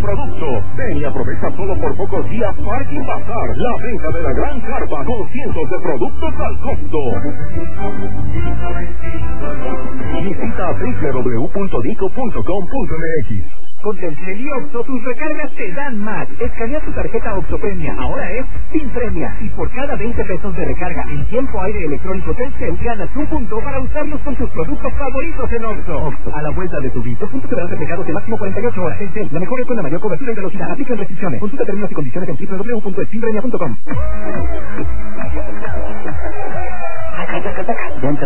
producto. Ven y aprovecha solo por pocos días Parking Bazar, la venta de la gran carpa con cientos de productos al costo. Visita www.dico.com.mx. Con Telcel y Oxxo, tus recargas te dan más. Escanea tu tarjeta Oxxo Premia, ahora es sin premia. Y por cada 20 pesos de recarga en tiempo aire electrónico Telcel, ganas un punto para usarlos con tus productos favoritos en Oxxo. Oxxo, a la vuelta de tu vida. Los puntos serán recargados de máximo 48 horas. Telcel, la mejor red con la mayor cobertura y velocidad. Aplican restricciones. Consulta términos y condiciones en www.sinpremia.com.